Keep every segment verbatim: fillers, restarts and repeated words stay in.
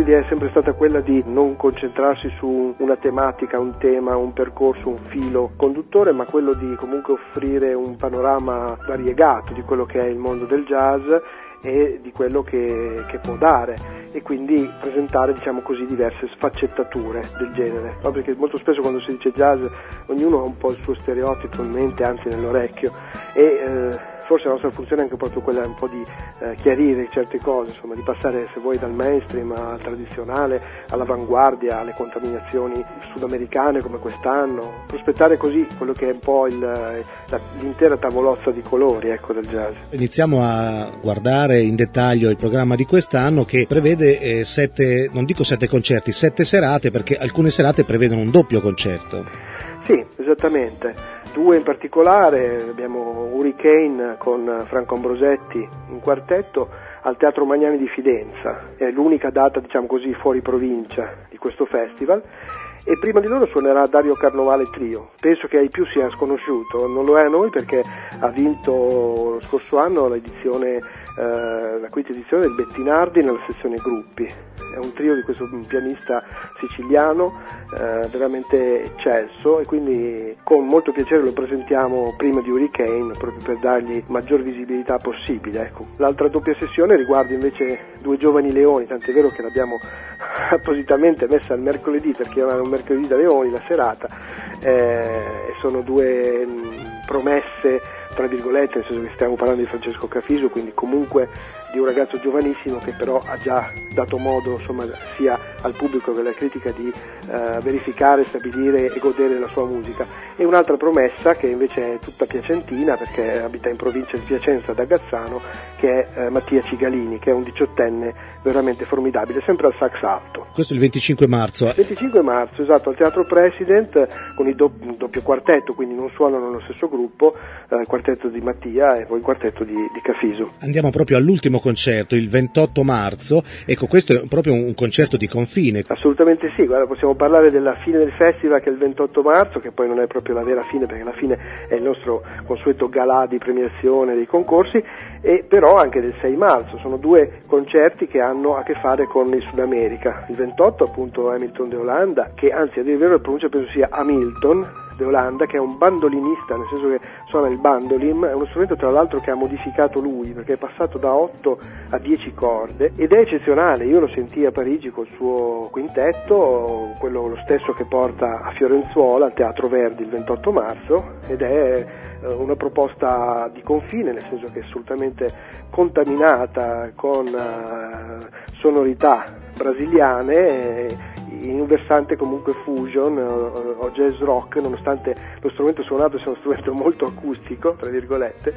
l'idea è sempre stata quella di non concentrarsi su una tematica, un tema, un percorso, un filo conduttore, ma quello di comunque offrire un panorama variegato di quello che è il mondo del jazz e di quello che, che può dare, e quindi presentare, diciamo così, diverse sfaccettature del genere, no? Perché molto spesso quando si dice jazz ognuno ha un po' il suo stereotipo in mente, anzi nell'orecchio, e eh, forse la nostra funzione è anche proprio quella un po' di eh, chiarire certe cose, insomma, di passare, se vuoi, dal mainstream al tradizionale, all'avanguardia, alle contaminazioni sudamericane come quest'anno, prospettare così quello che è un po' il, la, l'intera tavolozza di colori, ecco, del jazz. Iniziamo a guardare in dettaglio il programma di quest'anno, che prevede eh, sette, non dico sette concerti, sette serate, perché alcune serate prevedono un doppio concerto. Sì, esattamente. Due in particolare, abbiamo Hurricane con Franco Ambrosetti in quartetto al Teatro Magnani di Fidenza, è l'unica data, diciamo così, fuori provincia di questo festival, e prima di loro suonerà Dario Carnovale Trio. Penso che ai più sia sconosciuto, non lo è a noi perché ha vinto lo scorso anno l'edizione, eh, la quinta edizione del Bettinardi nella sezione gruppi. È un trio di questo pianista siciliano eh, veramente eccelso, e quindi con molto piacere lo presentiamo prima di Hurricane, proprio per dargli maggior visibilità possibile, ecco. L'altra doppia sessione riguarda invece due giovani leoni, tant'è vero che l'abbiamo appositamente messa il mercoledì, perché era un mercoledì da leoni la serata, eh, e sono due mh, promesse tra virgolette, nel senso che stiamo parlando di Francesco Cafiso, quindi comunque di un ragazzo giovanissimo che però ha già dato modo, insomma, sia al pubblico che alla critica di eh, verificare, stabilire e godere la sua musica. E un'altra promessa che invece è tutta piacentina, perché abita in provincia di Piacenza, da Gazzano, che è eh, Mattia Cigalini, che è un diciottenne veramente formidabile, sempre al sax alto. Questo è il venticinque marzo. venticinque marzo, esatto, al Teatro President, con il do- doppio quartetto, quindi non suonano nello stesso gruppo, eh, il quartetto di Mattia e poi il quartetto di, di Cafiso. Andiamo proprio all'ultimo concerto, il ventotto marzo. Ecco, questo è proprio un concerto di confine. Assolutamente sì, guarda, possiamo parlare della fine del festival, che è il ventotto marzo, che poi non è proprio la vera fine, perché la fine è il nostro consueto galà di premiazione dei concorsi, e però anche del sei marzo. Sono due concerti che hanno a che fare con il Sud America. Il ventotto appunto Hamilton de Holanda, che anzi a dire il vero la pronuncia penso sia Hamilton de Holanda, che è un bandolinista, nel senso che suona il bandolin, è uno strumento tra l'altro che ha modificato lui, perché è passato da otto a dieci corde ed è eccezionale. Io lo sentii a Parigi col suo quintetto, quello lo stesso che porta a Fiorenzuola al Teatro Verdi il ventotto marzo, ed è una proposta di confine, nel senso che è assolutamente contaminata con uh, sonorità brasiliane, in un versante comunque fusion o, o jazz rock, nonostante lo strumento suonato sia uno strumento molto acustico, tra virgolette,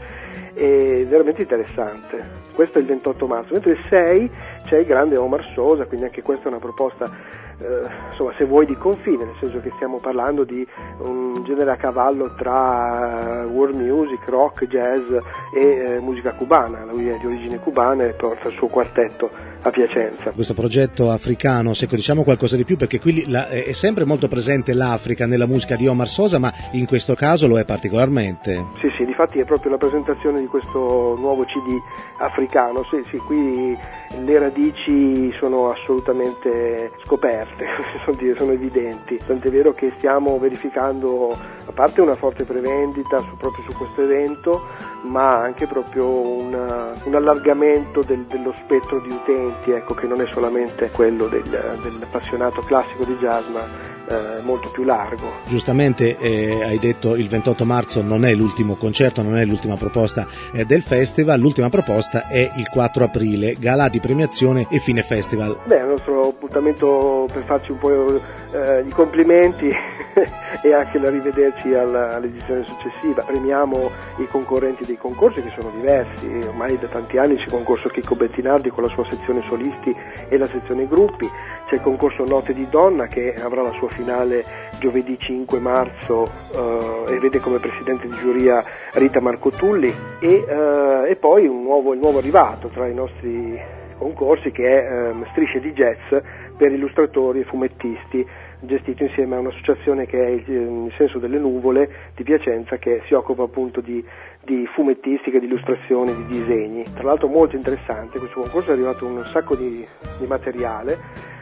e veramente interessante. Questo è il ventotto marzo, mentre il sei c'è il grande Omar Sosa, quindi anche questa è una proposta, eh, insomma, se vuoi, di confine, nel senso che stiamo parlando di un genere a cavallo tra world music, rock, jazz e eh, musica cubana. Lui è di origine cubana e porta il suo quartetto a Piacenza. Questo progetto africano, se diciamo qualcosa di più, perché qui la, è sempre molto presente l'Africa nella musica di Omar Sosa, ma in questo caso lo è particolarmente. Sì, sì, difatti è proprio la presentazione di questo nuovo C D africano. Sì, sì, qui le radici sono assolutamente scoperte, sono evidenti, tant'è vero che stiamo verificando, a parte una forte prevendita su, proprio su questo evento, ma anche proprio una, un allargamento del, dello spettro di utenti, ecco, che non è solamente quello del, dell'appassionato classico di jazz, ma eh, molto più largo. Giustamente eh, hai detto il ventotto marzo non è l'ultimo concerto, non è l'ultima proposta eh, del festival, l'ultima proposta è il quattro aprile, galà di premiazione e fine festival. Beh, è il nostro appuntamento per farci un po' eh, i complimenti e anche la rivederci alla, all'edizione successiva. Premiamo i concorrenti dei concorsi, che sono diversi, ormai da tanti anni c'è il concorso Chicco Bettinardi con la sua sezione solisti e la sezione gruppi, c'è il concorso Note di Donna che avrà la sua finale giovedì cinque marzo eh, e vede come presidente di giuria Rita Marcotulli, e, eh, e poi un nuovo, il nuovo arrivato tra i nostri concorsi, che è eh, Strisce di Jazz per illustratori e fumettisti, gestito insieme a un'associazione che è il, il Senso delle Nuvole di Piacenza, che si occupa appunto di, di fumettistica, di illustrazioni, di disegni. Tra l'altro molto interessante, questo concorso è arrivato un sacco di, di materiale,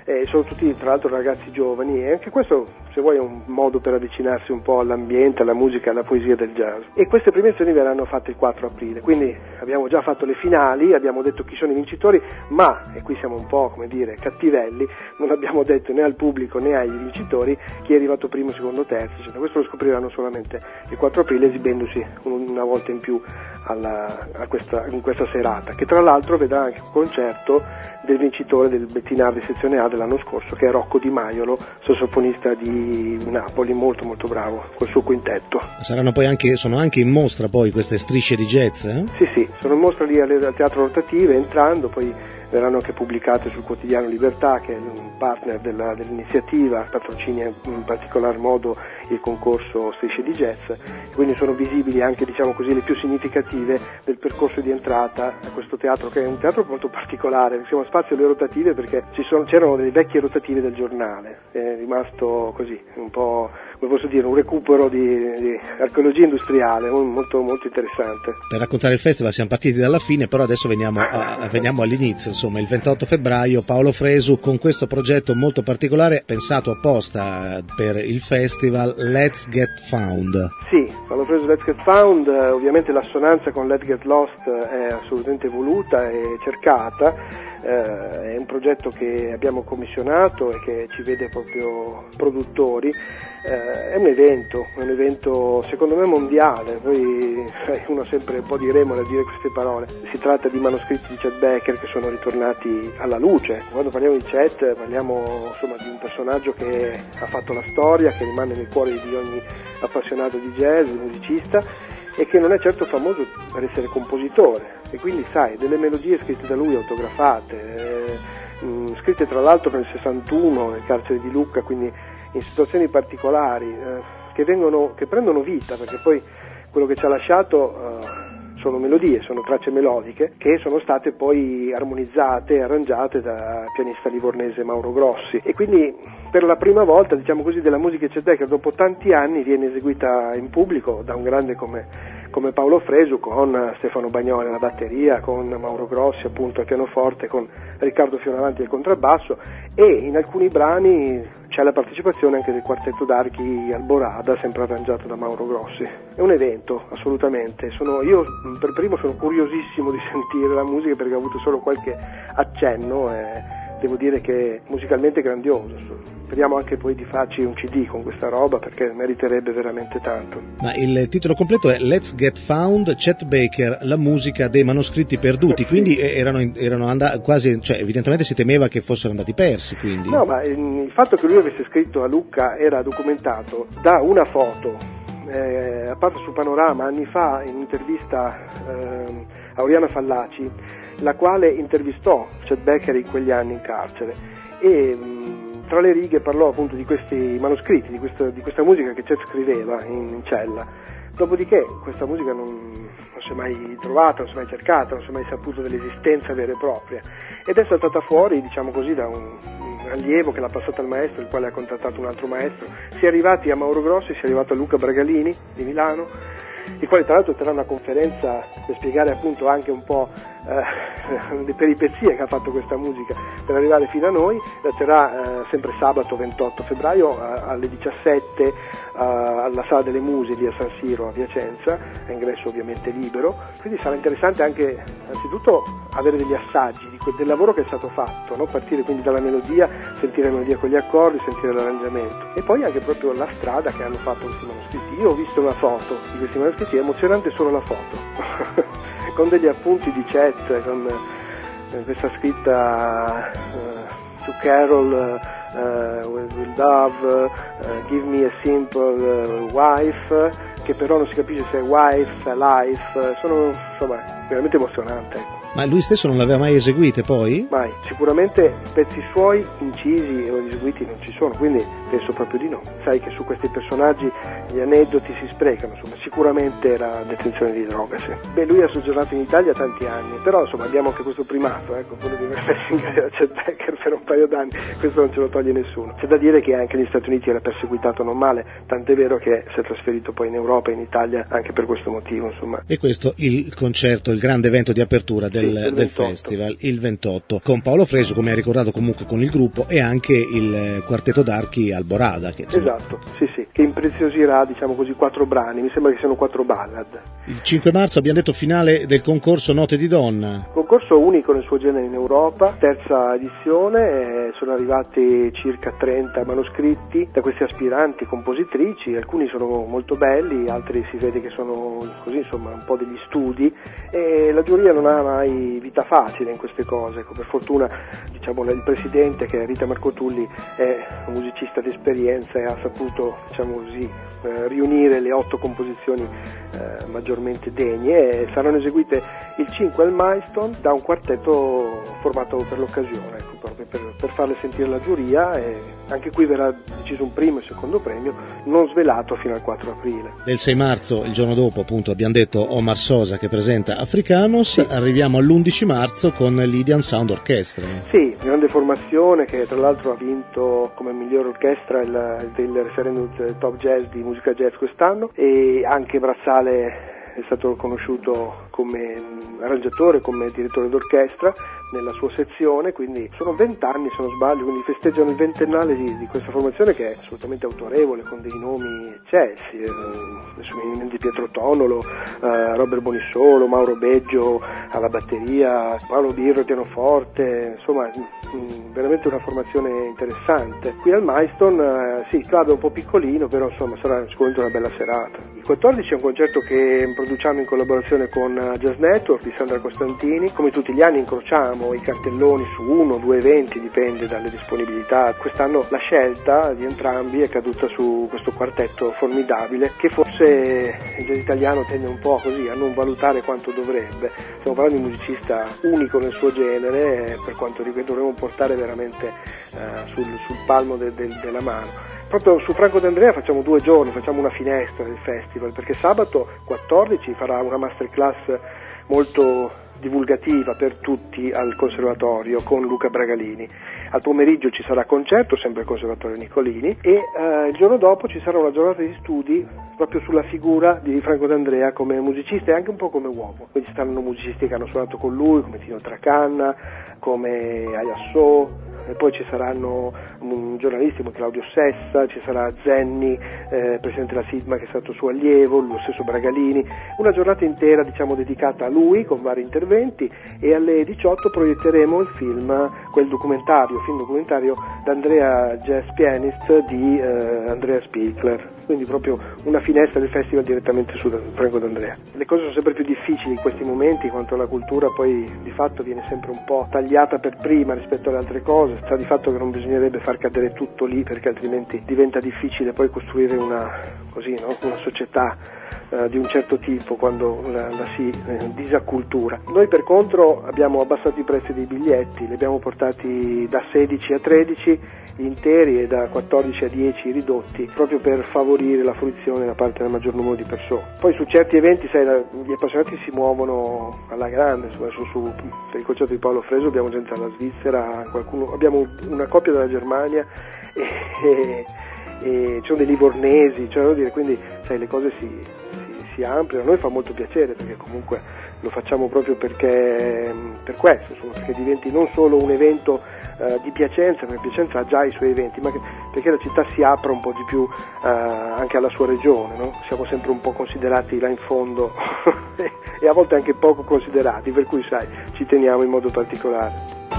eh, sono tutti tra l'altro ragazzi giovani, e anche questo, se vuoi, è un modo per avvicinarsi un po' all'ambiente, alla musica, alla poesia del jazz. E queste premiazioni verranno fatte il quattro aprile, quindi abbiamo già fatto le finali, abbiamo detto chi sono i vincitori, ma, e qui siamo un po', come dire, cattivelli, non abbiamo detto né al pubblico né ai vincitori chi è arrivato primo, secondo, terzo, cioè, questo lo scopriranno solamente il quattro aprile, esibendosi una volta in più alla, a questa, in questa serata, che tra l'altro vedrà anche un concerto del vincitore del Bettinardi sezione A dell'anno scorso, che è Rocco Di Maiolo, sassofonista di Napoli, molto molto bravo col suo quintetto. Saranno poi anche, sono anche in mostra poi queste strisce di jazz? Eh? Sì, sì, sono in mostra lì al Teatro Rotative, entrando, poi verranno anche pubblicate sul quotidiano Libertà, che è un partner della, dell'iniziativa, patrocinia in particolar modo il concorso Strisce di Jazz, e quindi sono visibili anche, diciamo così, le più significative del percorso di entrata a questo teatro, che è un teatro molto particolare. Si chiama Spazio Le Rotative perché ci sono, c'erano delle vecchie rotative del giornale, è rimasto così un po', come posso dire, un recupero di, di archeologia industriale molto molto interessante. Per raccontare il festival siamo partiti dalla fine, però adesso veniamo, a, veniamo all'inizio. Insomma, il ventotto febbraio Paolo Fresu con questo progetto molto particolare, pensato apposta per il festival, Let's Get Found. Sì, Paolo Fresu Let's Get Found, eh, ovviamente l'assonanza con Let's Get Lost è assolutamente voluta e cercata, eh, è un progetto che abbiamo commissionato e che ci vede proprio produttori, eh, è un evento, è un evento secondo me mondiale, poi eh, uno sempre un po' di remore a dire queste parole, si tratta di manoscritti di Chet Baker che sono ritornati alla luce. Quando parliamo di Chet parliamo insomma di un personaggio che ha fatto la storia, che rimane nel cuore di ogni appassionato di jazz, musicista, e che non è certo famoso per essere compositore, e quindi sai, delle melodie scritte da lui, autografate, eh, mh, scritte tra l'altro nel sessantuno nel carcere di Lucca, quindi in situazioni particolari, eh, che vengono, che prendono vita, perché poi quello che ci ha lasciato eh, sono melodie, sono tracce melodiche che sono state poi armonizzate e arrangiate da pianista livornese Mauro Grossi, e quindi per la prima volta, diciamo così, della musica Chet Baker dopo tanti anni viene eseguita in pubblico da un grande come come Paolo Fresu, con Stefano Bagnoli alla batteria, con Mauro Grossi appunto al pianoforte, con Riccardo Fioravanti al contrabbasso, e in alcuni brani c'è la partecipazione anche del quartetto d'archi Alborada, sempre arrangiato da Mauro Grossi. È un evento, assolutamente. Sono, io per primo sono curiosissimo di sentire la musica perché ho avuto solo qualche accenno e devo dire che musicalmente è grandioso. Speriamo anche poi di farci un C D con questa roba perché meriterebbe veramente tanto. Ma il titolo completo è Let's Get Found, Chet Baker, la musica dei manoscritti perduti, quindi erano, erano andati quasi, cioè evidentemente si temeva che fossero andati persi, quindi. No, ma il fatto che lui avesse scritto a Lucca era documentato da una foto eh, apparsa su Panorama anni fa in un'intervista eh, a Oriana Fallaci, la quale intervistò Chet Baker in quegli anni in carcere, e mh, tra le righe parlò appunto di questi manoscritti, di questa, di questa musica che Chet scriveva in, in cella. Dopodiché questa musica non, non si è mai trovata, non si è mai cercata, non si è mai saputo dell'esistenza vera e propria, ed è saltata fuori, diciamo così, da un, un allievo che l'ha passata al maestro, il quale ha contattato un altro maestro. Si è arrivati a Mauro Grossi, si è arrivato a Luca Bragalini di Milano, il quale tra l'altro terrà una conferenza per spiegare appunto anche un po' eh, le peripezie che ha fatto questa musica per arrivare fino a noi. La terrà eh, sempre sabato ventotto febbraio eh, alle diciassette eh, alla Sala delle Muse lì a San Siro a Piacenza, a ingresso ovviamente libero, quindi sarà interessante anche anzitutto avere degli assaggi di quel, del lavoro che è stato fatto, no? Partire quindi dalla melodia, sentire la melodia con gli accordi, sentire l'arrangiamento, e poi anche proprio la strada che hanno fatto questi manoscritti. Io ho visto una foto di questi manoscritti, è emozionante solo la foto con degli appunti di Chet, con eh, questa scritta uh, to Carol uh, with, with love, uh, give me a simple uh, wife, che però non si capisce se è wife, life, sono insomma veramente emozionante, ecco. Ma lui stesso non l'aveva mai eseguite poi? Mai, sicuramente pezzi suoi incisi o eseguiti non ci sono, quindi penso proprio di no. Sai che su questi personaggi gli aneddoti si sprecano, insomma, sicuramente era detenzione di droga, sì. Beh, lui ha soggiornato in Italia tanti anni, però insomma abbiamo anche questo primato, ecco, quello di aver messo in galera Chet Baker per un paio d'anni, questo non ce lo toglie nessuno. C'è da dire che anche negli Stati Uniti era perseguitato non male, tant'è vero che si è trasferito poi in Europa e in Italia anche per questo motivo, insomma. E questo il concerto, il grande evento di apertura del del, sì, del, del festival, il ventotto, con Paolo Fresu, come hai ricordato, comunque con il gruppo, e anche il quartetto d'archi Alborada. Che, esatto, sì sì, che impreziosirà, diciamo così, quattro brani, mi sembra che siano quattro ballad. Il cinque marzo abbiamo detto finale del concorso Note di Donna. Concorso unico nel suo genere in Europa, terza edizione, eh, sono arrivati circa trenta manoscritti da questi aspiranti compositrici, alcuni sono molto belli, altri si vede che sono così, insomma, un po' degli studi, e la giuria non ha mai vita facile in queste cose. Ecco, per fortuna, diciamo, il presidente, che è Rita Marcotulli, è un musicista d'esperienza e ha saputo, diciamo così, eh, riunire le otto composizioni eh, maggiormente degne, e saranno eseguite il cinque al Milestone da un quartetto formato per l'occasione, ecco, proprio per, per farle sentire la giuria, e anche qui verrà deciso un primo e secondo premio, non svelato fino al quattro aprile. Del sei marzo, il giorno dopo, appunto, abbiamo detto Omar Sosa che presenta Africanos. Sì. Arriviamo all'undici marzo con l'Idean Sound Orchestra. Sì, grande formazione che tra l'altro ha vinto come miglior orchestra il, il referendum Top Jazz di musica jazz quest'anno, e anche Brazzale è stato conosciuto come arrangiatore, come direttore d'orchestra nella sua sezione, quindi sono vent'anni se non sbaglio, quindi festeggiano il ventennale di, di questa formazione, che è assolutamente autorevole, con dei nomi eccessi, eh, adesso mi viene di Pietro Tonolo, eh, Robert Bonissolo, Mauro Beggio alla batteria, Paolo Birro al pianoforte, insomma mh, veramente una formazione interessante. Qui al Milestone, eh, sì, il club è un po' piccolino, però insomma sarà sicuramente una bella serata. Il quattordici è un concerto che produciamo in collaborazione con Jazz Network di Sandra Costantini. Come tutti gli anni incrociamo i cartelloni su uno o due eventi, dipende dalle disponibilità. Quest'anno la scelta di entrambi è caduta su questo quartetto formidabile, che forse il jazz italiano tende un po' così a non valutare quanto dovrebbe. Stiamo parlando di un musicista unico nel suo genere, per quanto dovremmo portare veramente eh, sul, sul palmo de, de, della mano. Proprio su Franco D'Andrea facciamo due giorni, facciamo una finestra del festival, perché sabato quattordici farà una masterclass molto divulgativa per tutti al Conservatorio con Luca Bragalini. Al pomeriggio ci sarà concerto, sempre al Conservatorio Nicolini, e eh, il giorno dopo ci sarà una giornata di studi proprio sulla figura di Franco D'Andrea come musicista e anche un po' come uomo. Quindi ci saranno musicisti che hanno suonato con lui, come Tino Tracanna, come Ayasso, e poi ci saranno un giornalisti come Claudio Sessa, ci sarà Zenni, eh, presidente della SIDMA, che è stato suo allievo, lo stesso Bragalini, una giornata intera, diciamo, dedicata a lui con vari interventi, e alle diciotto proietteremo il film, quel documentario, film documentario d'Andrea Jazz Pianist di eh, Andrea Spiegler. Quindi proprio una finestra del festival direttamente su Franco D'Andrea. Le cose sono sempre più difficili in questi momenti, quanto la cultura poi di fatto viene sempre un po' tagliata per prima rispetto alle altre cose. Sta di fatto che non bisognerebbe far cadere tutto lì, perché altrimenti diventa difficile poi costruire una, così, no? una società eh, di un certo tipo quando la, la si eh, disaccultura. Noi per contro abbiamo abbassato i prezzi dei biglietti, li abbiamo portati da sedici a tredici interi e da quattordici a dieci ridotti, proprio per favorire la fruizione da parte del maggior numero di persone. Poi su certi eventi, sai, la, gli appassionati si muovono alla grande, su, su, su, per il concerto di Paolo Fresu abbiamo gente dalla Svizzera, qualcuno, abbiamo una coppia dalla Germania e, e, e ci sono dei livornesi, cioè, devo dire, quindi sai, le cose si, si, si ampliano. A noi fa molto piacere, perché comunque lo facciamo proprio perché per questo, insomma, perché diventi non solo un evento Uh, di Piacenza, perché Piacenza ha già i suoi eventi, ma che, perché la città si apre un po' di più uh, anche alla sua regione, no? Siamo sempre un po' considerati là in fondo e a volte anche poco considerati, per cui sai, ci teniamo in modo particolare.